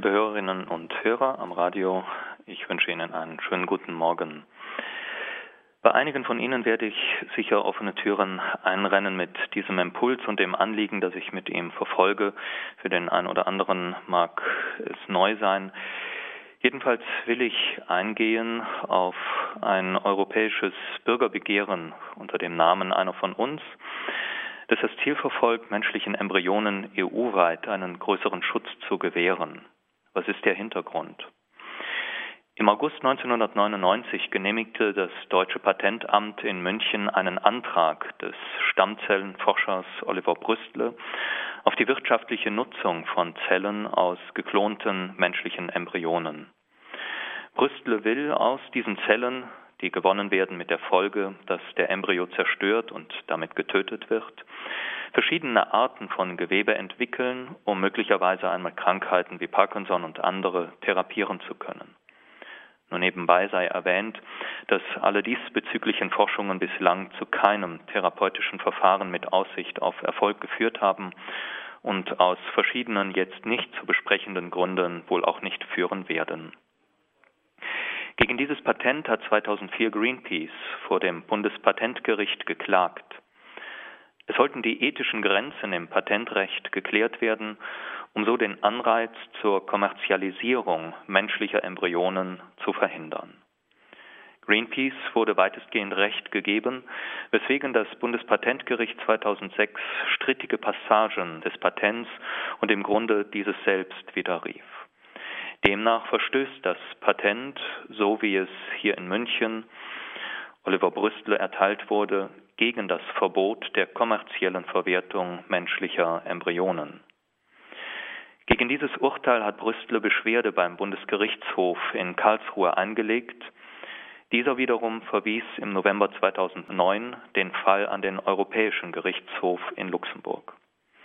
Liebe Hörerinnen und Hörer am Radio, ich wünsche Ihnen einen schönen guten Morgen. Bei einigen von Ihnen werde ich sicher offene Türen einrennen mit diesem Impuls und dem Anliegen, das ich mit ihm verfolge. Für den einen oder anderen mag es neu sein. Jedenfalls will ich eingehen auf ein europäisches Bürgerbegehren unter dem Namen Einer von uns, das das Ziel verfolgt, menschlichen Embryonen EU-weit einen größeren Schutz zu gewähren. Was ist der Hintergrund? Im August 1999 genehmigte das Deutsche Patentamt in München einen Antrag des Stammzellenforschers Oliver Brüstle auf die wirtschaftliche Nutzung von Zellen aus geklonten menschlichen Embryonen. Brüstle will aus diesen Zellen, die gewonnen werden mit der Folge, dass der Embryo zerstört und damit getötet wird, verschiedene Arten von Gewebe entwickeln, um möglicherweise einmal Krankheiten wie Parkinson und andere therapieren zu können. Nur nebenbei sei erwähnt, dass alle diesbezüglichen Forschungen bislang zu keinem therapeutischen Verfahren mit Aussicht auf Erfolg geführt haben und aus verschiedenen jetzt nicht zu besprechenden Gründen wohl auch nicht führen werden. Gegen dieses Patent hat 2004 Greenpeace vor dem Bundespatentgericht geklagt. Es sollten die ethischen Grenzen im Patentrecht geklärt werden, um so den Anreiz zur Kommerzialisierung menschlicher Embryonen zu verhindern. Greenpeace wurde weitestgehend Recht gegeben, weswegen das Bundespatentgericht 2006 strittige Passagen des Patents und im Grunde dieses selbst widerrief. Demnach verstößt das Patent, so wie es hier in München Oliver Brüstle erteilt wurde, gegen das Verbot der kommerziellen Verwertung menschlicher Embryonen. Gegen dieses Urteil hat Brüstle Beschwerde beim Bundesgerichtshof in Karlsruhe eingelegt. Dieser wiederum verwies im November 2009 den Fall an den Europäischen Gerichtshof in Luxemburg.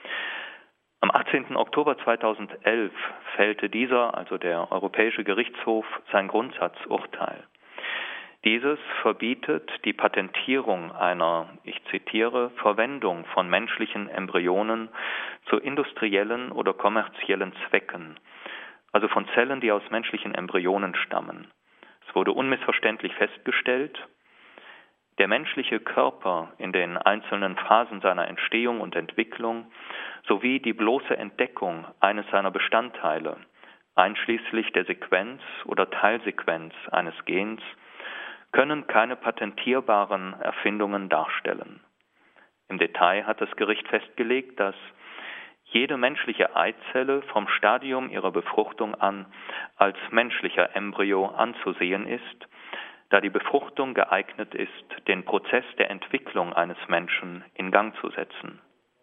Am 18. Oktober 2011 fällte dieser, also der Europäische Gerichtshof, sein Grundsatzurteil. Dieses verbietet die Patentierung einer, ich zitiere, Verwendung von menschlichen Embryonen zu industriellen oder kommerziellen Zwecken, also von Zellen, die aus menschlichen Embryonen stammen. Es wurde unmissverständlich festgestellt, der menschliche Körper in den einzelnen Phasen seiner Entstehung und Entwicklung sowie die bloße Entdeckung eines seiner Bestandteile, einschließlich der Sequenz oder Teilsequenz eines Gens, können keine patentierbaren Erfindungen darstellen. Im Detail hat das Gericht festgelegt, dass jede menschliche Eizelle vom Stadium ihrer Befruchtung an als menschlicher Embryo anzusehen ist, da die Befruchtung geeignet ist, den Prozess der Entwicklung eines Menschen in Gang zu setzen.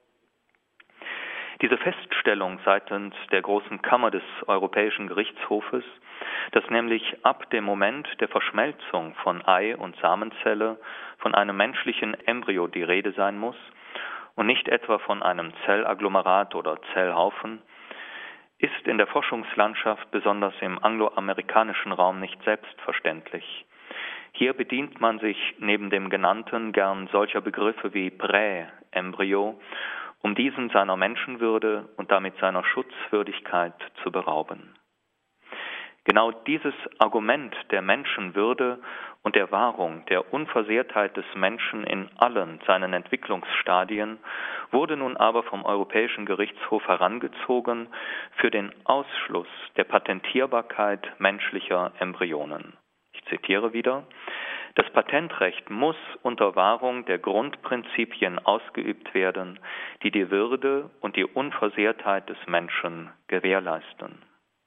Diese Feststellung seitens der Großen Kammer des Europäischen Gerichtshofes, dass nämlich ab dem Moment der Verschmelzung von Ei- und Samenzelle von einem menschlichen Embryo die Rede sein muss und nicht etwa von einem Zellagglomerat oder Zellhaufen, ist in der Forschungslandschaft, besonders im angloamerikanischen Raum, nicht selbstverständlich. Hier bedient man sich neben dem Genannten gern solcher Begriffe wie Prä-Embryo, um diesen seiner Menschenwürde und damit seiner Schutzwürdigkeit zu berauben. Genau dieses Argument der Menschenwürde und der Wahrung der Unversehrtheit des Menschen in allen seinen Entwicklungsstadien wurde nun aber vom Europäischen Gerichtshof herangezogen für den Ausschluss der Patentierbarkeit menschlicher Embryonen. Ich zitiere wieder: Das Patentrecht muss unter Wahrung der Grundprinzipien ausgeübt werden, die die Würde und die Unversehrtheit des Menschen gewährleisten.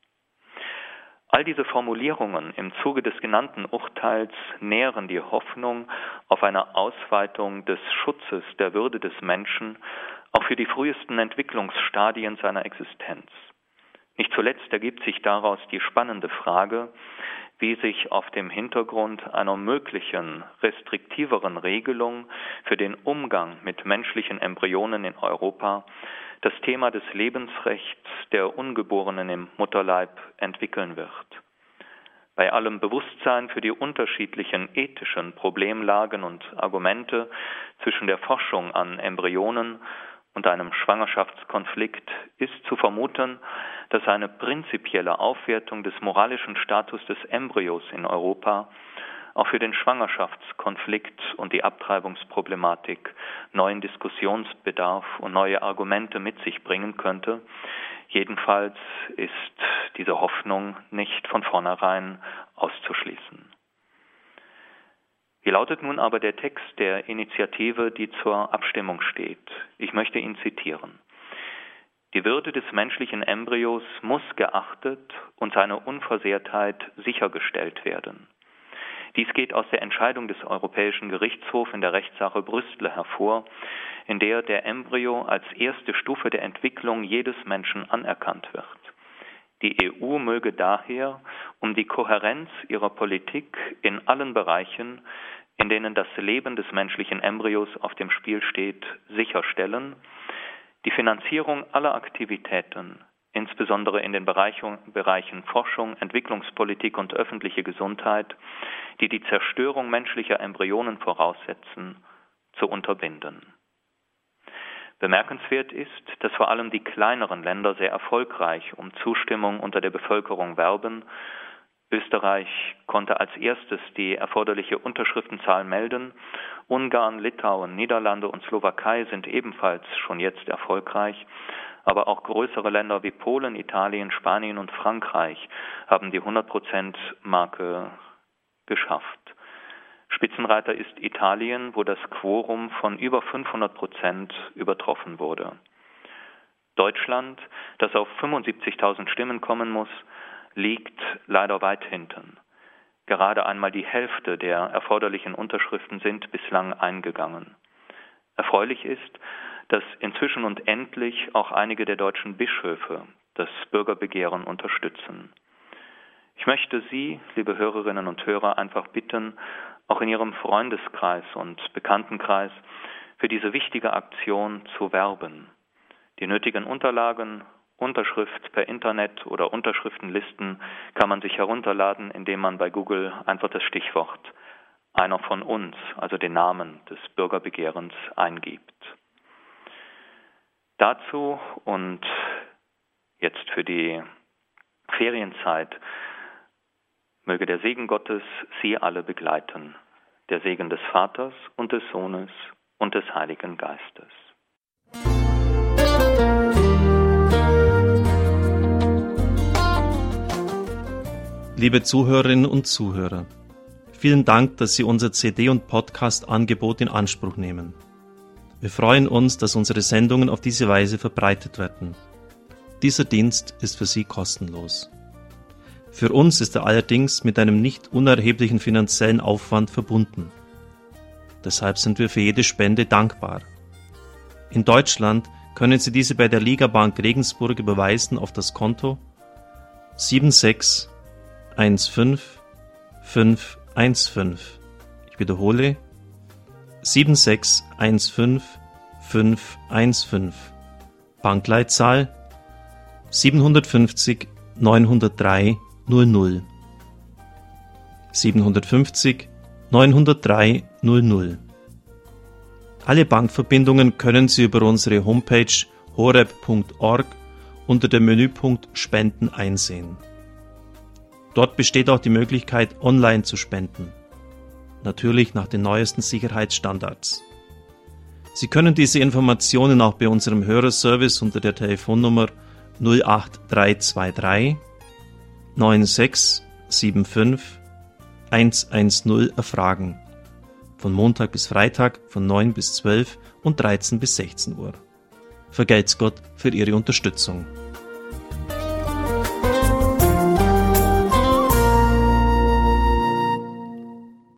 All diese Formulierungen im Zuge des genannten Urteils nähren die Hoffnung auf eine Ausweitung des Schutzes der Würde des Menschen auch für die frühesten Entwicklungsstadien seiner Existenz. Nicht zuletzt ergibt sich daraus die spannende Frage, wie sich auf dem Hintergrund einer möglichen restriktiveren Regelung für den Umgang mit menschlichen Embryonen in Europa das Thema des Lebensrechts der Ungeborenen im Mutterleib entwickeln wird. Bei allem Bewusstsein für die unterschiedlichen ethischen Problemlagen und Argumente zwischen der Forschung an Embryonen und einem Schwangerschaftskonflikt ist zu vermuten, dass eine prinzipielle Aufwertung des moralischen Status des Embryos in Europa auch für den Schwangerschaftskonflikt und die Abtreibungsproblematik neuen Diskussionsbedarf und neue Argumente mit sich bringen könnte. Jedenfalls ist diese Hoffnung nicht von vornherein auszuschließen. Wie lautet nun aber der Text der Initiative, die zur Abstimmung steht? Ich möchte ihn zitieren. Die Würde des menschlichen Embryos muss geachtet und seine Unversehrtheit sichergestellt werden. Dies geht aus der Entscheidung des Europäischen Gerichtshofs in der Rechtssache Brüssel hervor, in der der Embryo als erste Stufe der Entwicklung jedes Menschen anerkannt wird. Die EU möge daher, um die Kohärenz ihrer Politik in allen Bereichen, in denen das Leben des menschlichen Embryos auf dem Spiel steht, sicherstellen, die Finanzierung aller Aktivitäten, insbesondere in den Bereichen Forschung, Entwicklungspolitik und öffentliche Gesundheit, die die Zerstörung menschlicher Embryonen voraussetzen, zu unterbinden. Bemerkenswert ist, dass vor allem die kleineren Länder sehr erfolgreich um Zustimmung unter der Bevölkerung werben. Österreich konnte als erstes die erforderliche Unterschriftenzahl melden. Ungarn, Litauen, Niederlande und Slowakei sind ebenfalls schon jetzt erfolgreich. Aber auch größere Länder wie Polen, Italien, Spanien und Frankreich haben die 100%-Marke geschafft. Spitzenreiter ist Italien, wo das Quorum von über 500% übertroffen wurde. Deutschland, das auf 75.000 Stimmen kommen muss, liegt leider weit hinten. Gerade einmal die Hälfte der erforderlichen Unterschriften sind bislang eingegangen. Erfreulich ist, dass inzwischen und endlich auch einige der deutschen Bischöfe das Bürgerbegehren unterstützen. Ich möchte Sie, liebe Hörerinnen und Hörer, einfach bitten, auch in Ihrem Freundeskreis und Bekanntenkreis für diese wichtige Aktion zu werben. Die nötigen Unterlagen, Unterschrift per Internet oder Unterschriftenlisten kann man sich herunterladen, indem man bei Google einfach das Stichwort "einer von uns", also den Namen des Bürgerbegehrens, eingibt. Dazu und jetzt für die Ferienzeit möge der Segen Gottes Sie alle begleiten, der Segen des Vaters und des Sohnes und des Heiligen Geistes. Liebe Zuhörerinnen und Zuhörer, vielen Dank, dass Sie unser CD- und Podcast-Angebot in Anspruch nehmen. Wir freuen uns, dass unsere Sendungen auf diese Weise verbreitet werden. Dieser Dienst ist für Sie kostenlos. Für uns ist er allerdings mit einem nicht unerheblichen finanziellen Aufwand verbunden. Deshalb sind wir für jede Spende dankbar. In Deutschland können Sie diese bei der Ligabank Regensburg überweisen auf das Konto 7615515. Ich wiederhole 7615515. Bankleitzahl 750 903 00. 750 903 00. Alle Bankverbindungen können Sie über unsere Homepage horeb.org unter dem Menüpunkt Spenden einsehen. Dort besteht auch die Möglichkeit, online zu spenden. Natürlich nach den neuesten Sicherheitsstandards. Sie können diese Informationen auch bei unserem Hörerservice unter der Telefonnummer 08323 9675 110 erfragen. Von Montag bis Freitag von 9 bis 12 und 13 bis 16 Uhr. Vergelt's Gott für Ihre Unterstützung.